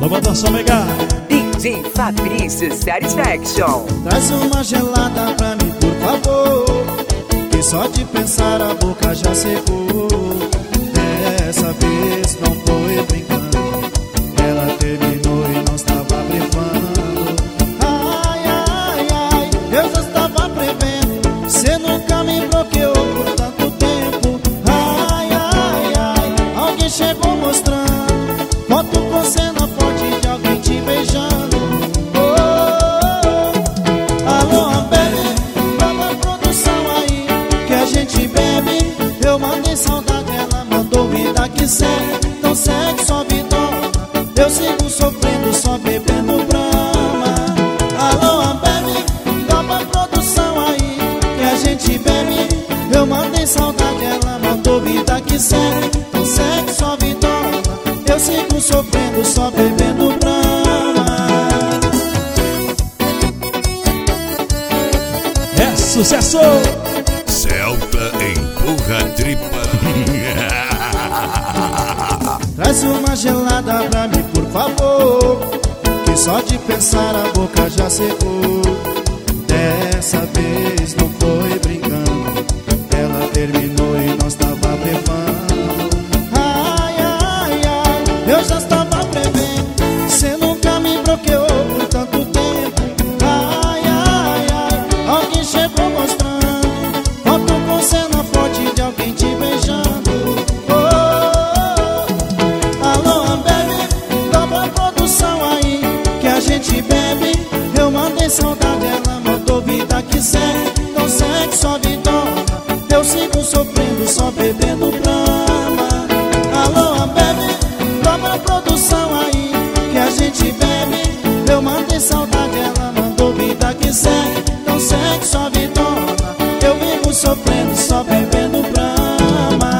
Vamos dançar, mega. DJ Fabrício Satisfaction. Traz uma gelada pra mim, por favor, que só de pensar a boca já secou. Dessa vez não foi brincando, ela terminou e não estava privando. Ai, ai, ai, eu já estava prevendo, cê nunca me bloqueou por tanto tempo. Ai, ai, ai, alguém chegou mostrando foto com cena forte de alguém te beijando. Alô, baby, fala a produção aí que a gente bebe. Eu mandei saudade, ela mandou vida que segue. Então segue só vitória, eu sigo sofrendo só bebendo brama. Alô, baby, fala a produção aí que a gente bebe. Eu mandei saudade, ela mandou vida que segue. Então segue só vitória, eu sigo sofrendo só bebendo brama. É sucesso! Celta empurra a tripa. Traz uma gelada pra mim, por favor, que só de pensar a boca já secou. Dessa vez não foi brincando, ela terminou e não estava prevando. Ai, ai, ai, eu já estava prevendo, cê nunca me bloqueou por tanto tempo. Ai, ai, ai, alguém chegou mostrando foto com cena forte de alguém te beijando. Alô, baby, dobra a produção aí que a gente bebe. Eu mandei saudade, ela mandou vida que segue. Então segue só vitória, eu sigo sofrendo só bebendo brama. Alô, baby, dobra a produção aí que a gente bebe. Eu mandei saudade, ela mandou vida que segue. Então segue só vitória, eu vivo sofrendo só bebendo brama.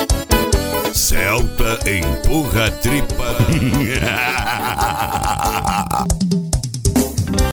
Celta empurra a tripa.